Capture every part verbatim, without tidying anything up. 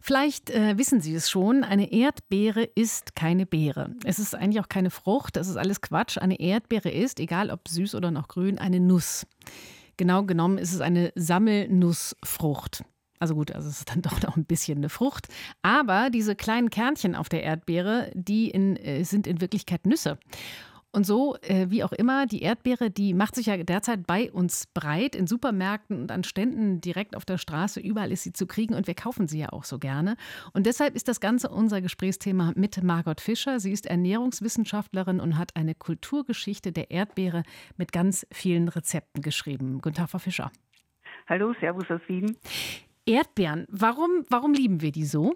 Vielleicht äh, wissen Sie es schon, eine Erdbeere ist keine Beere. Es ist eigentlich auch keine Frucht, das ist alles Quatsch. Eine Erdbeere ist, egal ob süß oder noch grün, eine Nuss. Genau genommen ist es eine Sammelnussfrucht. Also gut, also es ist dann doch noch ein bisschen eine Frucht. Aber diese kleinen Kernchen auf der Erdbeere, die in, äh, sind in Wirklichkeit Nüsse. Und so, äh, wie auch immer, die Erdbeere, die macht sich ja derzeit bei uns breit, in Supermärkten und an Ständen direkt auf der Straße. Überall ist sie zu kriegen und wir kaufen sie ja auch so gerne. Und deshalb ist das Ganze unser Gesprächsthema mit Margot Fischer. Sie ist Ernährungswissenschaftlerin und hat eine Kulturgeschichte der Erdbeere mit ganz vielen Rezepten geschrieben. Guten Tag, Frau Fischer. Hallo, Servus aus Wien. Erdbeeren, warum, warum lieben wir die so?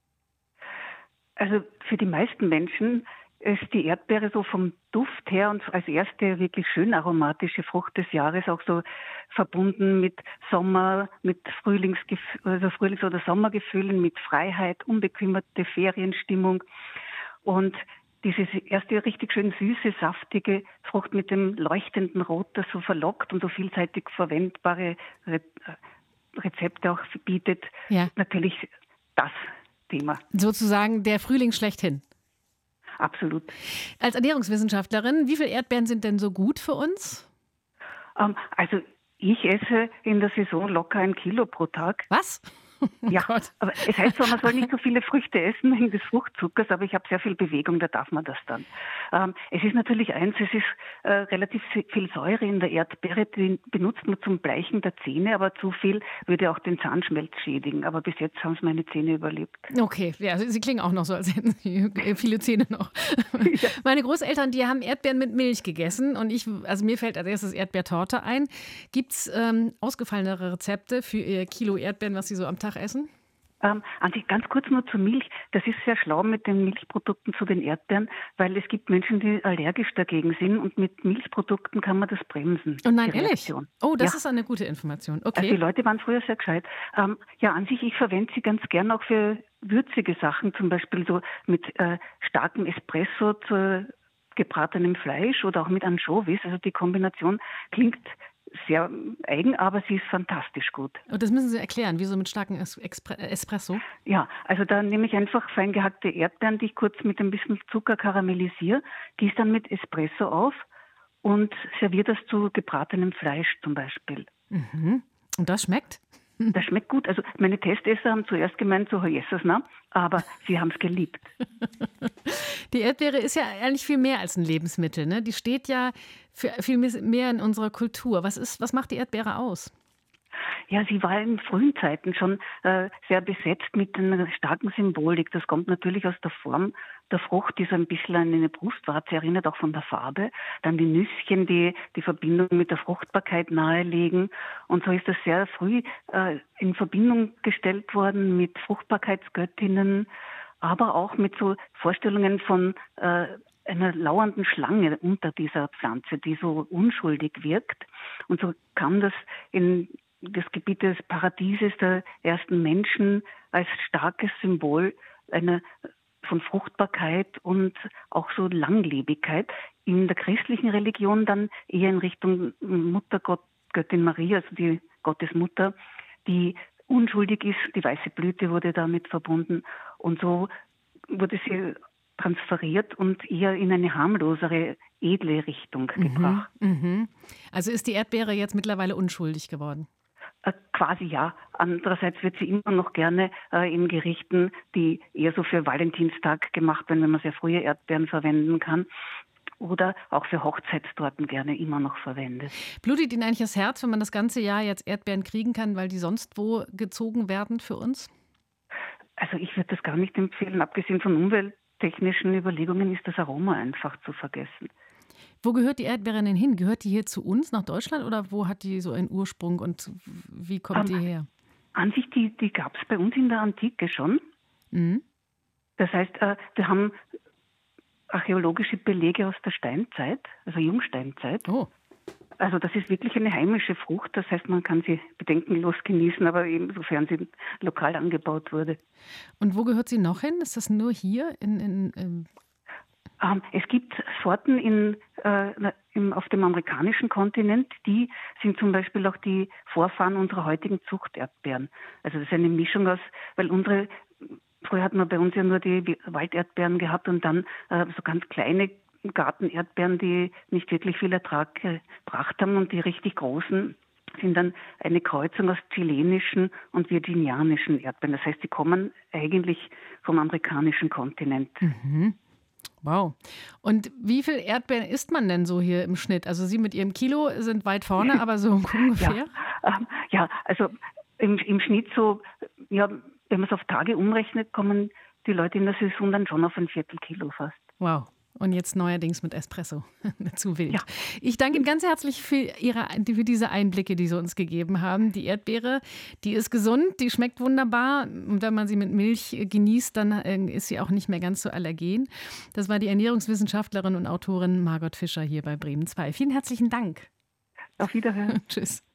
Also für die meisten Menschen ist die Erdbeere so vom Duft her und als erste wirklich schön aromatische Frucht des Jahres auch so verbunden mit Sommer, mit Frühlingsgef- also Frühlings- oder Sommergefühlen, mit Freiheit, unbekümmerte Ferienstimmung. Und diese erste richtig schön süße, saftige Frucht mit dem leuchtenden Rot, das so verlockt und so vielseitig verwendbare Re- Rezepte auch bietet, Ja. Natürlich das Thema. Sozusagen der Frühling schlechthin. Absolut. Als Ernährungswissenschaftlerin, wie viele Erdbeeren sind denn so gut für uns? Ähm, also ich esse in der Saison locker ein Kilo pro Tag. Was? Oh Ja, Gott. aber es heißt zwar, man soll nicht so viele Früchte essen wegen des Fruchtzuckers, aber ich habe sehr viel Bewegung, da darf man das dann. Ähm, es ist natürlich eins, es ist äh, relativ viel Säure in der Erdbeere, die benutzt man zum Bleichen der Zähne, aber zu viel würde auch den Zahnschmelz schädigen. Aber bis jetzt haben es meine Zähne überlebt. Okay, ja, Sie klingen auch noch so, als hätten Sie viele Zähne noch. Ja. Meine Großeltern, die haben Erdbeeren mit Milch gegessen und ich, also mir fällt als erstes Erdbeertorte ein. Gibt es ähm, ausgefallenere Rezepte für Ihr Kilo Erdbeeren, was Sie so am Tag essen? Ähm, an sich ganz kurz nur zur Milch. Das ist sehr schlau mit den Milchprodukten zu den Erdbeeren, weil es gibt Menschen, die allergisch dagegen sind und mit Milchprodukten kann man das bremsen. Oh nein, die ehrlich? Reaktion. Oh, das Ja. ist eine gute Information. Also die Okay. Leute waren früher sehr gescheit. Ähm, ja, an sich, ich verwende sie ganz gern auch für würzige Sachen, zum Beispiel so mit äh, starkem Espresso zu gebratenem Fleisch oder auch mit Anchovies. Also die Kombination klingt sehr eigen, aber sie ist fantastisch gut. Und das müssen Sie erklären, wieso mit starkem Es- Expre- Espresso? Ja, also da nehme ich einfach fein gehackte Erdbeeren, die ich kurz mit ein bisschen Zucker karamellisiere, gieße dann mit Espresso auf und serviere das zu gebratenem Fleisch zum Beispiel. Mhm. Und das schmeckt? Das schmeckt gut. Also meine Testesser haben zuerst gemeint, so Jesus, na, aber sie haben es geliebt. Die Erdbeere ist ja eigentlich viel mehr als ein Lebensmittel, ne? Die steht ja für viel mehr in unserer Kultur. Was ist, was macht die Erdbeere aus? Ja, sie war in frühen Zeiten schon äh, sehr besetzt mit einer starken Symbolik. Das kommt natürlich aus der Form der Frucht, die so ein bisschen an eine Brustwarze erinnert, auch von der Farbe. Dann die Nüsschen, die die Verbindung mit der Fruchtbarkeit nahelegen. Und so ist das sehr früh äh, in Verbindung gestellt worden mit Fruchtbarkeitsgöttinnen, aber auch mit so Vorstellungen von äh, einer lauernden Schlange unter dieser Pflanze, die so unschuldig wirkt. Und so kam das in das Gebiet des Paradieses der ersten Menschen als starkes Symbol einer von Fruchtbarkeit und auch so Langlebigkeit. In der christlichen Religion dann eher in Richtung Muttergott, Göttin Maria, also die Gottesmutter, die unschuldig ist. Die weiße Blüte wurde damit verbunden und so wurde sie transferiert und eher in eine harmlosere, edle Richtung gebracht. Mhm, mhm. Also ist die Erdbeere jetzt mittlerweile unschuldig geworden? Äh, quasi ja. Andererseits wird sie immer noch gerne äh, in Gerichten, die eher so für Valentinstag gemacht werden, wenn man sehr frühe Erdbeeren verwenden kann. Oder auch für Hochzeitstorten gerne immer noch verwendet. Blutet Ihnen eigentlich das Herz, wenn man das ganze Jahr jetzt Erdbeeren kriegen kann, weil die sonst wo gezogen werden für uns? Also ich würde das gar nicht empfehlen. Abgesehen von umwelttechnischen Überlegungen ist das Aroma einfach zu vergessen. Wo gehört die Erdbeere denn hin? Gehört die hier zu uns nach Deutschland oder wo hat die so einen Ursprung und wie kommt Ähm, die her? An sich, die, die gab es bei uns in der Antike schon. Mhm. Das heißt, äh, wir haben archäologische Belege aus der Steinzeit, also Jungsteinzeit. Oh. Also das ist wirklich eine heimische Frucht. Das heißt, man kann sie bedenkenlos genießen, aber eben sofern sie lokal angebaut wurde. Und wo gehört sie noch hin? Ist das nur hier in, in, in Ähm, es gibt Sorten in, äh, im, auf dem amerikanischen Kontinent, die sind zum Beispiel auch die Vorfahren unserer heutigen Zuchterdbeeren. Also das ist eine Mischung aus, weil unsere früher hat man bei uns ja nur die Walderdbeeren gehabt und dann äh, so ganz kleine Gartenerdbeeren, die nicht wirklich viel Ertrag gebracht haben, und die richtig großen sind dann eine Kreuzung aus chilenischen und virginianischen Erdbeeren. Das heißt, die kommen eigentlich vom amerikanischen Kontinent. Mhm. Wow. Und wie viel Erdbeeren isst man denn so hier im Schnitt? Also Sie mit Ihrem Kilo sind weit vorne, aber so ungefähr? Ja, ähm, ja also im, im Schnitt so, ja, wenn man es auf Tage umrechnet, kommen die Leute in der Saison dann schon auf ein Viertelkilo fast. Wow. Und jetzt neuerdings mit Espresso. Zu wild. Ja. Ich danke Ihnen ganz herzlich für, Ihre, für diese Einblicke, die Sie uns gegeben haben. Die Erdbeere, die ist gesund, die schmeckt wunderbar. Und wenn man sie mit Milch genießt, dann ist sie auch nicht mehr ganz so allergen. Das war die Ernährungswissenschaftlerin und Autorin Margot Fischer hier bei Bremen zwei. Vielen herzlichen Dank. Auf Wiederhören. Tschüss.